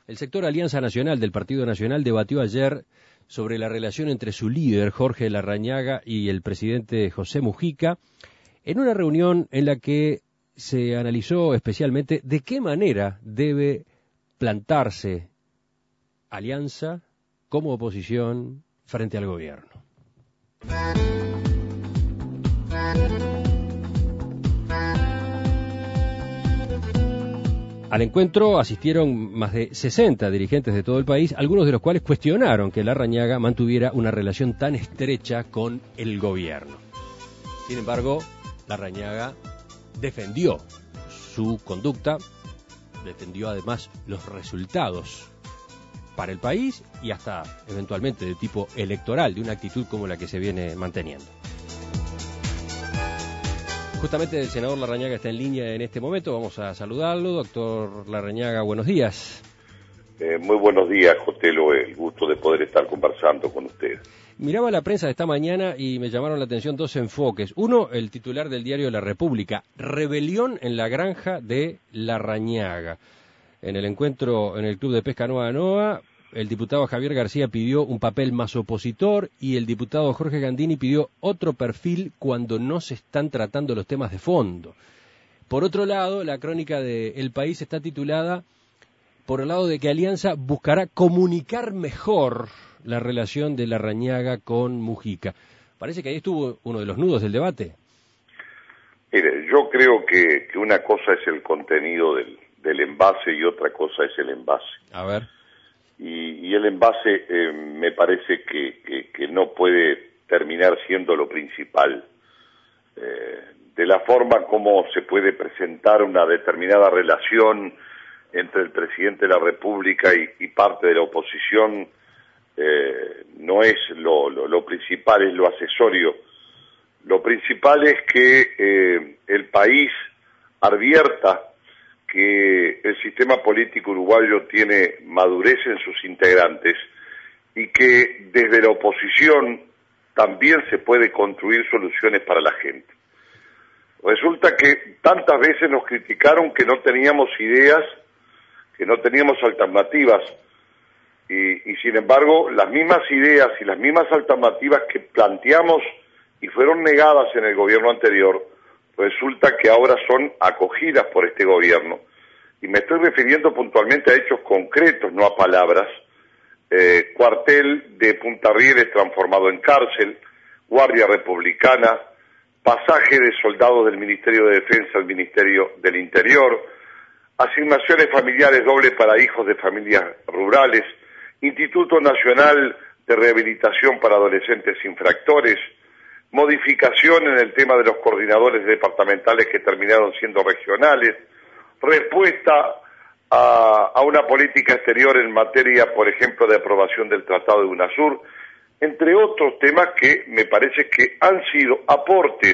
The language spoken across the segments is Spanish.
El sector Alianza Nacional del Partido Nacional debatió ayer sobre la relación entre su líder, Jorge Larrañaga, y el presidente José Mujica, en una reunión en la que se analizó especialmente de qué manera debe plantarse Alianza como oposición frente al gobierno. Al encuentro asistieron más de 60 dirigentes de todo el país, algunos de los cuales cuestionaron que Larrañaga mantuviera una relación tan estrecha con el gobierno. Sin embargo, Larrañaga defendió su conducta, defendió además los resultados para el país y hasta eventualmente de tipo electoral, de una actitud como la que se viene manteniendo. Justamente el senador Larrañaga está en línea en este momento, vamos a saludarlo. Doctor Larrañaga, buenos días. Muy buenos días, Jotelo, el gusto de poder estar conversando con usted. Miraba la prensa de esta mañana y me llamaron la atención dos enfoques. Uno, el titular del diario La República, rebelión en la granja de Larrañaga. En el encuentro en el Club de Pesca Noa Noa, el diputado Javier García pidió un papel más opositor y el diputado Jorge Gandini pidió otro perfil cuando no se están tratando los temas de fondo. Por otro lado, la crónica de El País está titulada por el lado de que Alianza buscará comunicar mejor la relación de Larrañaga con Mujica. Parece que ahí estuvo uno de los nudos del debate. Mire, yo creo que una cosa es el contenido del envase y otra cosa es el envase. A ver. Y el envase me parece que no puede terminar siendo lo principal. De la forma como se puede presentar una determinada relación entre el presidente de la República y parte de la oposición, no es lo principal, es lo accesorio. Lo principal es que el país advierta que el sistema político uruguayo tiene madurez en sus integrantes y que desde la oposición también se puede construir soluciones para la gente. Resulta que tantas veces nos criticaron que no teníamos ideas, que no teníamos alternativas, y sin embargo las mismas ideas y las mismas alternativas que planteamos y fueron negadas en el gobierno anterior, resulta que ahora son acogidas por este gobierno. Y me estoy refiriendo puntualmente a hechos concretos, no a palabras. Cuartel de Punta Rieles transformado en cárcel, Guardia Republicana, pasaje de soldados del Ministerio de Defensa al Ministerio del Interior, asignaciones familiares dobles para hijos de familias rurales, Instituto Nacional de Rehabilitación para Adolescentes Infractores, modificación en el tema de los coordinadores departamentales que terminaron siendo regionales, respuesta a una política exterior en materia, por ejemplo, de aprobación del Tratado de UNASUR, entre otros temas que me parece que han sido aportes,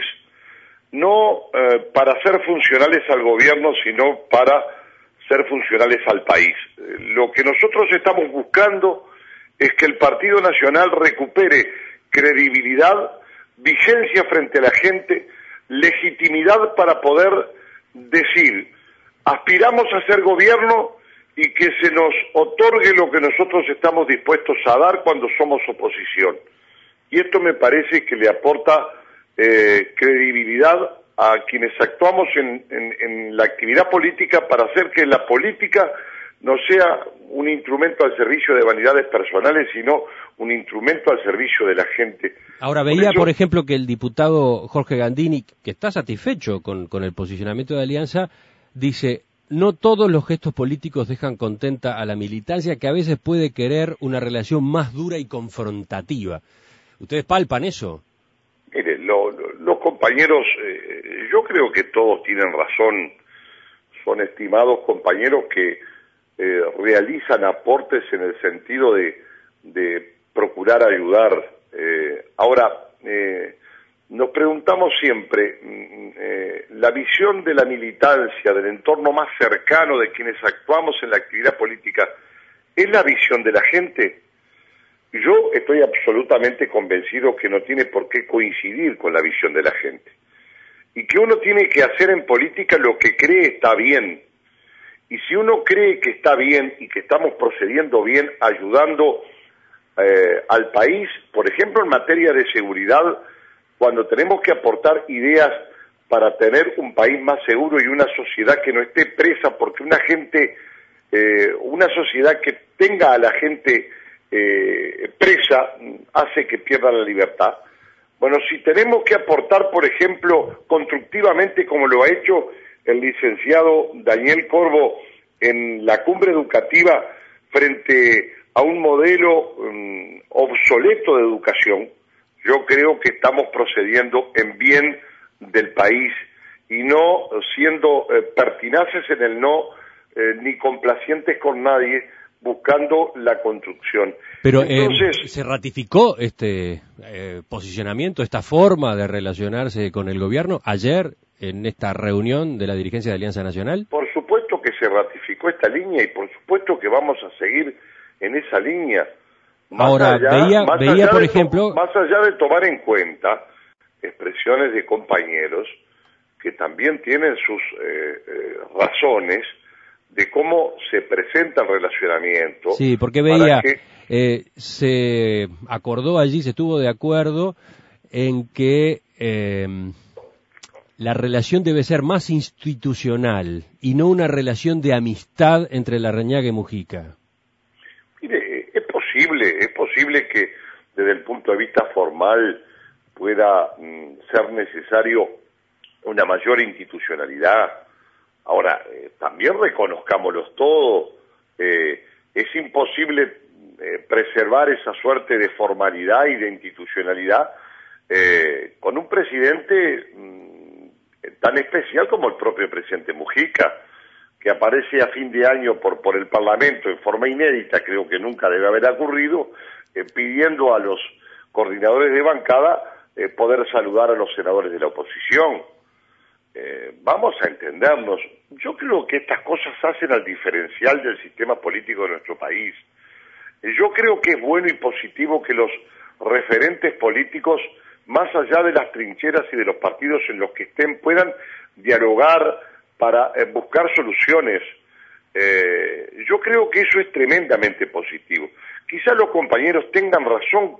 no para ser funcionales al gobierno, sino para ser funcionales al país. Lo que nosotros estamos buscando es que el Partido Nacional recupere credibilidad, vigencia frente a la gente, legitimidad para poder decir, aspiramos a ser gobierno y que se nos otorgue lo que nosotros estamos dispuestos a dar cuando somos oposición. Y esto me parece que le aporta credibilidad a quienes actuamos en la actividad política para hacer que la política no sea un instrumento al servicio de vanidades personales, sino un instrumento al servicio de la gente. Ahora, veía, por ejemplo, que el diputado Jorge Gandini, que está satisfecho con el posicionamiento de Alianza, dice, no todos los gestos políticos dejan contenta a la militancia, que a veces puede querer una relación más dura y confrontativa. ¿Ustedes palpan eso? Mire, los compañeros, yo creo que todos tienen razón, son estimados compañeros que realizan aportes en el sentido de procurar ayudar. Ahora, nos preguntamos siempre, la visión de la militancia, del entorno más cercano de quienes actuamos en la actividad política, ¿es la visión de la gente? Yo estoy absolutamente convencido que no tiene por qué coincidir con la visión de la gente. Y que uno tiene que hacer en política lo que cree está bien. Y si uno cree que está bien y que estamos procediendo bien, ayudando al país, por ejemplo, en materia de seguridad, cuando tenemos que aportar ideas para tener un país más seguro y una sociedad que no esté presa, porque una sociedad que tenga a la gente presa hace que pierda la libertad. Bueno, si tenemos que aportar, por ejemplo, constructivamente, como lo ha hecho el licenciado Daniel Corvo en la cumbre educativa frente a un modelo obsoleto de educación, yo creo que estamos procediendo en bien del país y no siendo pertinaces en el no, ni complacientes con nadie, buscando la construcción. Pero entonces, ¿se ratificó este posicionamiento, esta forma de relacionarse con el gobierno ayer en esta reunión de la dirigencia de Alianza Nacional? Por supuesto que se ratificó esta línea y por supuesto que vamos a seguir en esa línea. Ahora, veía por ejemplo... Más allá de tomar en cuenta expresiones de compañeros que también tienen sus razones de cómo se presenta el relacionamiento. Sí, porque veía, se acordó allí, se estuvo de acuerdo en que la relación debe ser más institucional y no una relación de amistad entre Larrañaga y Mujica. Mire, es posible que desde el punto de vista formal pueda ser necesario una mayor institucionalidad. Ahora, también reconozcámoslo todo, es imposible preservar esa suerte de formalidad y de institucionalidad con un presidente tan especial como el propio presidente Mujica, que aparece a fin de año por el Parlamento en forma inédita, creo que nunca debe haber ocurrido, pidiendo a los coordinadores de bancada poder saludar a los senadores de la oposición. Vamos a entendernos. Yo creo que estas cosas hacen al diferencial del sistema político de nuestro país. Yo creo que es bueno y positivo que los referentes políticos, más allá de las trincheras y de los partidos en los que estén, puedan dialogar para buscar soluciones. Yo creo que eso es tremendamente positivo. Quizás los compañeros tengan razón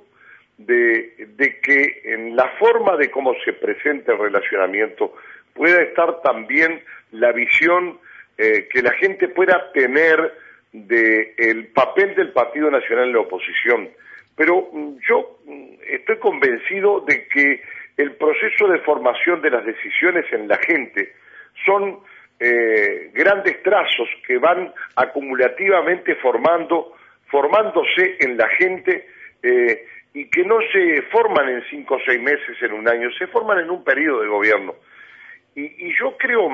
de que en la forma de cómo se presenta el relacionamiento pueda estar también la visión que la gente pueda tener del papel del Partido Nacional en la oposición. Pero yo estoy convencido de que el proceso de formación de las decisiones en la gente son grandes trazos que van acumulativamente formándose en la gente y que no se forman en 5 o 6 meses, en un año, se forman en un periodo de gobierno. Y yo creo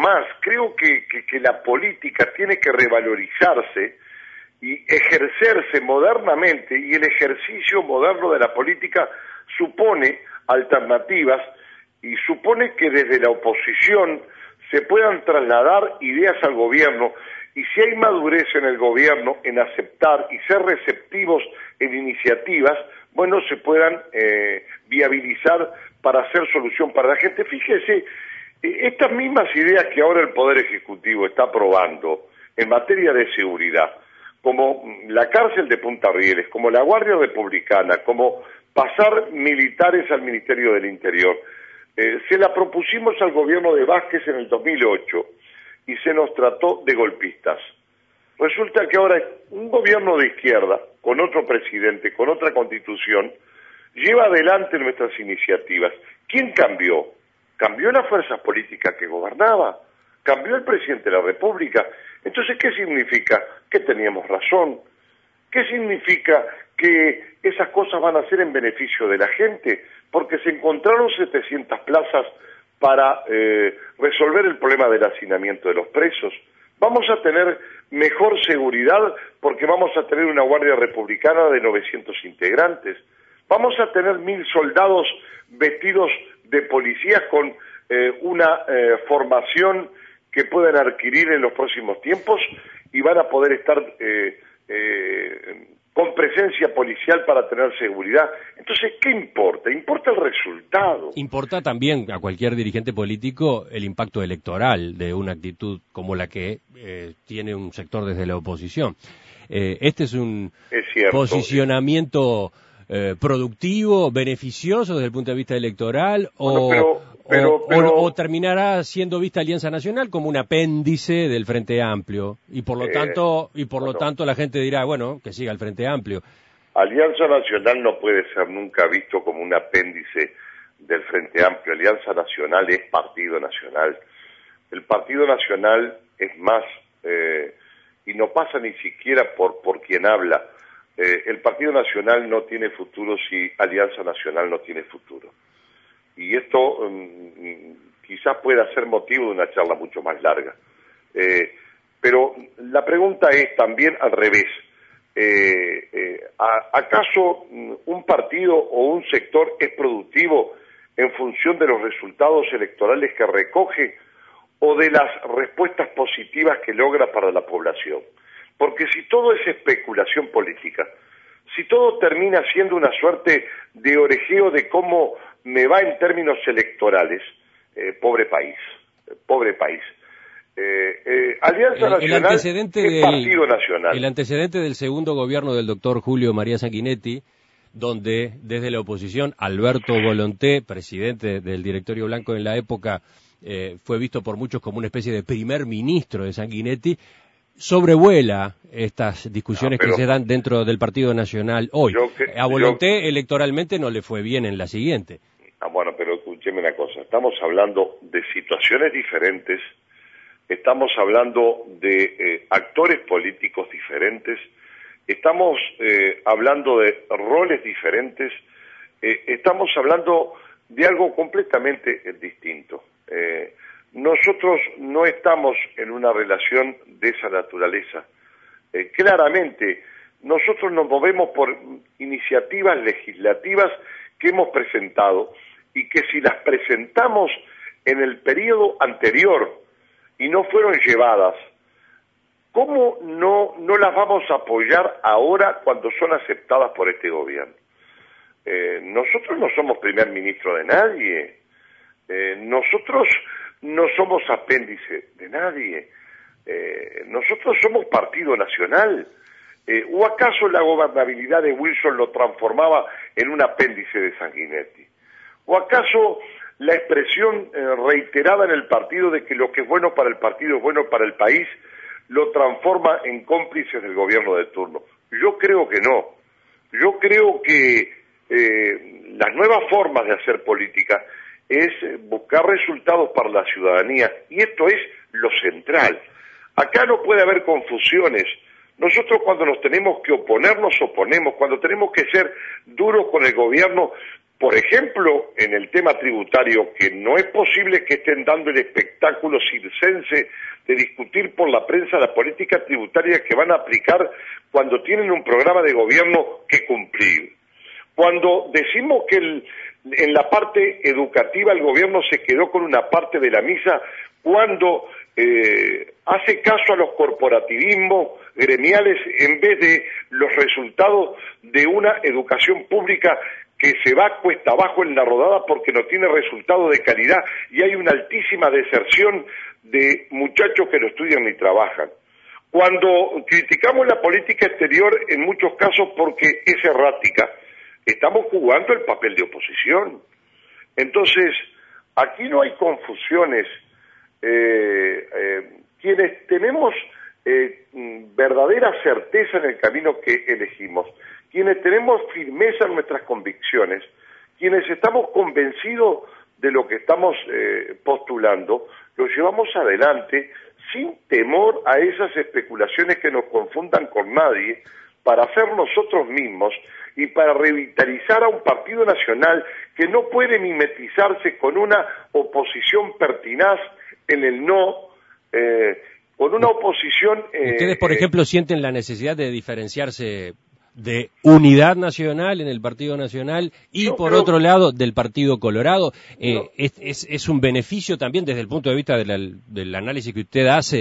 que la política tiene que revalorizarse y ejercerse modernamente, y el ejercicio moderno de la política supone alternativas y supone que desde la oposición se puedan trasladar ideas al gobierno, y si hay madurez en el gobierno en aceptar y ser receptivos en iniciativas, bueno, se puedan viabilizar para hacer solución para la gente. Fíjese, estas mismas ideas que ahora el Poder Ejecutivo está aprobando en materia de seguridad, como la cárcel de Punta Rieles, como la Guardia Republicana, como pasar militares al Ministerio del Interior, se la propusimos al gobierno de Vázquez en el 2008 y se nos trató de golpistas. Resulta que ahora un gobierno de izquierda, con otro presidente, con otra constitución, lleva adelante nuestras iniciativas. ¿Quién cambió? Cambió las fuerzas políticas que gobernaba, cambió el presidente de la República. Entonces, ¿qué significa? Que teníamos razón. ¿Qué significa? Que esas cosas van a ser en beneficio de la gente, porque se encontraron 700 plazas para resolver el problema del hacinamiento de los presos. Vamos a tener mejor seguridad porque vamos a tener una Guardia Republicana de 900 integrantes. Vamos a tener 1000 soldados vestidos de policías con una formación que puedan adquirir en los próximos tiempos y van a poder estar con presencia presencia policial para tener seguridad. Entonces, ¿qué importa? Importa el resultado. Importa también a cualquier dirigente político el impacto electoral de una actitud como la que tiene un sector desde la oposición. Este es un posicionamiento productivo, beneficioso desde el punto de vista electoral, o terminará siendo vista Alianza Nacional como un apéndice del Frente Amplio y por lo tanto la gente dirá, bueno, que siga el Frente Amplio. Alianza Nacional no puede ser nunca visto como un apéndice del Frente Amplio. Alianza Nacional es Partido Nacional. El Partido Nacional es más, y no pasa ni siquiera por quien habla. El Partido Nacional no tiene futuro si Alianza Nacional no tiene futuro. Y esto quizás pueda ser motivo de una charla mucho más larga. Pero la pregunta es también al revés. ¿Acaso un partido o un sector es productivo en función de los resultados electorales que recoge o de las respuestas positivas que logra para la población? Porque si todo es especulación política, si todo termina siendo una suerte de orejeo de cómo me va en términos electorales, pobre país. Alianza Nacional es Partido Nacional. El antecedente del segundo gobierno del doctor Julio María Sanguinetti, donde desde la oposición Alberto Volonté, presidente del directorio blanco en la época, fue visto por muchos como una especie de primer ministro de Sanguinetti, sobrevuela estas discusiones que se dan dentro del Partido Nacional hoy. A Volonté electoralmente no le fue bien en la siguiente. Bueno, pero escúcheme una cosa, estamos hablando de situaciones diferentes, estamos hablando de actores políticos diferentes, estamos hablando de roles diferentes, estamos hablando de algo completamente distinto. Nosotros no estamos en una relación de esa naturaleza. Claramente, nosotros nos movemos por iniciativas legislativas que hemos presentado y que si las presentamos en el periodo anterior y no fueron llevadas, ¿cómo no las vamos a apoyar ahora cuando son aceptadas por este gobierno? Nosotros no somos primer ministro de nadie, nosotros no somos apéndice de nadie, nosotros somos Partido Nacional. ¿O acaso la gobernabilidad de Wilson lo transformaba en un apéndice de Sanguinetti? ¿O acaso la expresión reiterada en el partido de que lo que es bueno para el partido es bueno para el país lo transforma en cómplices del gobierno de turno? Yo creo que no. Yo creo que las nuevas formas de hacer política es buscar resultados para la ciudadanía, y esto es lo central. Acá no puede haber confusiones. Nosotros cuando nos tenemos que oponer, nos oponemos. Cuando tenemos que ser duros con el gobierno, por ejemplo, en el tema tributario, que no es posible que estén dando el espectáculo circense de discutir por la prensa la política tributaria que van a aplicar cuando tienen un programa de gobierno que cumplir. Cuando decimos que en la parte educativa el gobierno se quedó con una parte de la misa, cuando hace caso a los corporativismos gremiales en vez de los resultados de una educación pública que se va cuesta abajo en la rodada porque no tiene resultados de calidad y hay una altísima deserción de muchachos que no estudian ni trabajan. Cuando criticamos la política exterior en muchos casos porque es errática, estamos jugando el papel de oposición. Entonces, aquí no hay confusiones. Quienes tenemos verdadera certeza en el camino que elegimos, quienes tenemos firmeza en nuestras convicciones, quienes estamos convencidos de lo que estamos postulando, lo llevamos adelante sin temor a esas especulaciones que nos confundan con nadie, para ser nosotros mismos y para revitalizar a un partido nacional que no puede mimetizarse con una oposición pertinaz en el no, con una oposición... ¿Ustedes, por ejemplo, sienten la necesidad de diferenciarse de unidad nacional en el Partido Nacional y, por otro lado, del Partido Colorado? ¿Es un beneficio también desde el punto de vista del análisis que usted hace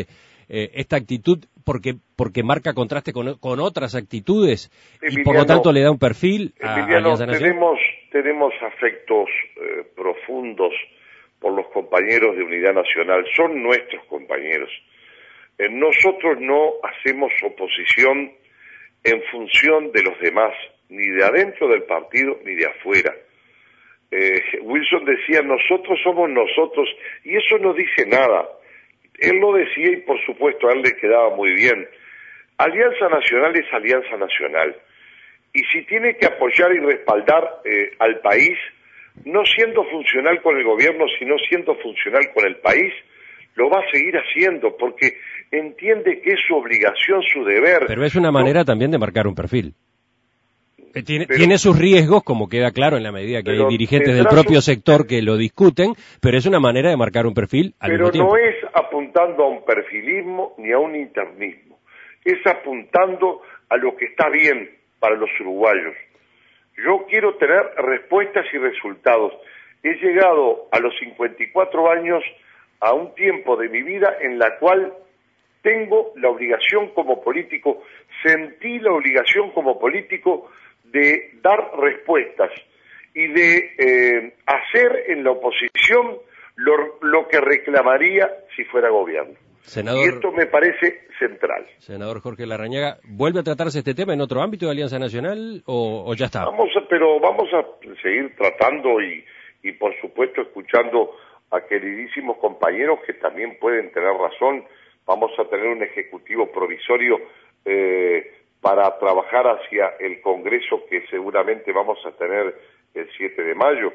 esta actitud porque marca contraste con otras actitudes y por lo Emiliano, tanto le da un perfil a Emiliano, Alianza Nacional? tenemos afectos profundos por los compañeros de Unidad Nacional, son nuestros compañeros. Nosotros no hacemos oposición en función de los demás, ni de adentro del partido ni de afuera. Wilson decía, nosotros somos nosotros, y eso no dice nada. Él lo decía y por supuesto a él le quedaba muy bien. Alianza Nacional es Alianza Nacional, y si tiene que apoyar y respaldar al país, no siendo funcional con el gobierno, sino siendo funcional con el país, lo va a seguir haciendo, porque entiende que es su obligación, su deber. Pero es una manera también de marcar un perfil. Tiene sus riesgos, como queda claro en la medida que hay dirigentes del propio sector que lo discuten, pero es una manera de marcar un perfil al mismo tiempo. Pero no es apuntando a un perfilismo ni a un internismo, es apuntando a lo que está bien para los uruguayos. Yo quiero tener respuestas y resultados. He llegado a los 54 años a un tiempo de mi vida en la cual tengo la obligación como político, sentí la obligación como político de dar respuestas y de hacer en la oposición lo que reclamaría si fuera gobierno. Senador, y esto me parece central. Senador Jorge Larrañaga, ¿vuelve a tratarse este tema en otro ámbito de Alianza Nacional o ya está? Vamos a seguir tratando y por supuesto escuchando a queridísimos compañeros que también pueden tener razón. Vamos a tener un ejecutivo provisorio para trabajar hacia el Congreso que seguramente vamos a tener el 7 de mayo.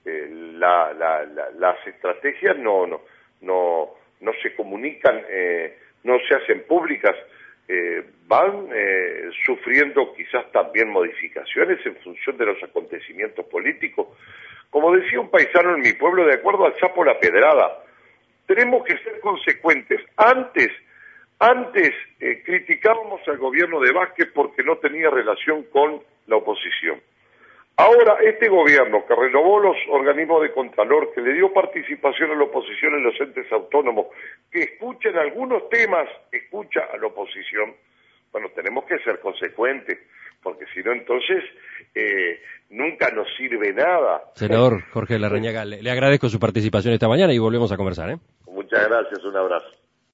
Las estrategias no se comunican, no se hacen públicas, van sufriendo quizás también modificaciones en función de los acontecimientos políticos. Como decía un paisano en mi pueblo, de acuerdo al sapo la pedrada, tenemos que ser consecuentes. Antes criticábamos al gobierno de Vázquez porque no tenía relación con la oposición. Ahora, este gobierno que renovó los organismos de Contralor, que le dio participación a la oposición en los entes autónomos, que escucha en algunos temas, escucha a la oposición, bueno, tenemos que ser consecuentes, porque si no, entonces, nunca nos sirve nada. Senador Jorge Larrañaga, le agradezco su participación esta mañana y volvemos a conversar, ¿eh? Muchas gracias, un abrazo.